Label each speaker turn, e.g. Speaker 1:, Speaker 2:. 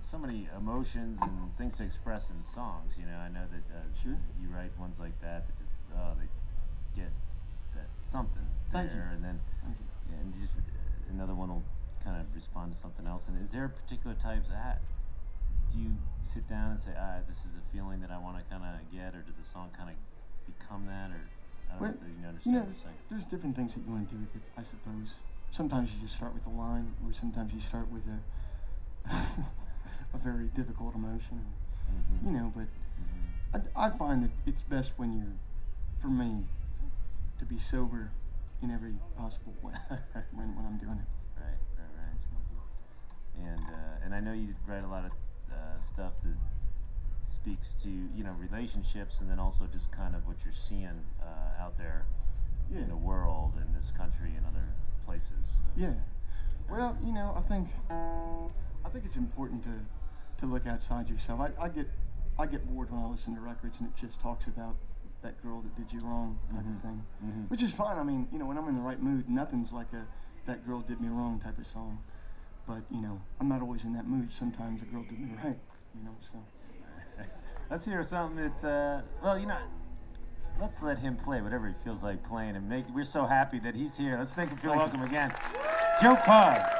Speaker 1: so many emotions and things to express in songs. You know, I know that
Speaker 2: Sure.
Speaker 1: you write ones like that that just they get that something there,
Speaker 2: Thank you.
Speaker 1: and then
Speaker 2: Thank you.
Speaker 1: and just another one will kind of respond to something else. And is there a particular type? Do you sit down and say, this is a feeling that I want to kind of get, or does the song kind of become that, or I don't
Speaker 2: Well,
Speaker 1: know if you
Speaker 2: you
Speaker 1: understand
Speaker 2: know,
Speaker 1: what I'm saying.
Speaker 2: there's different things that you want to do with it, I suppose. Sometimes you just start with a line, or sometimes you start with a very difficult emotion.
Speaker 1: Mm-hmm.
Speaker 2: You know, but I find that it's best when you're, for me, to be sober in every possible way when I'm doing it.
Speaker 1: Right. And I know you write a lot of stuff that speaks to relationships, and then also just kind of what you're seeing out there
Speaker 2: Yeah.
Speaker 1: in the world, in this country, and other places.
Speaker 2: Yeah. Well, you know, I think it's important to look outside yourself. I get bored when I listen to records and it just talks about that girl that did you wrong type of thing, which is fine. I mean, you know, when I'm in the right mood, nothing's like a that girl did me wrong type of song. But you know, I'm not always in that mood. Sometimes a girl did me right. You know, so.
Speaker 1: Let's hear something that let's let him play whatever he feels like playing, and we're so happy that he's here. Let's make him feel welcome again. Joe Pug.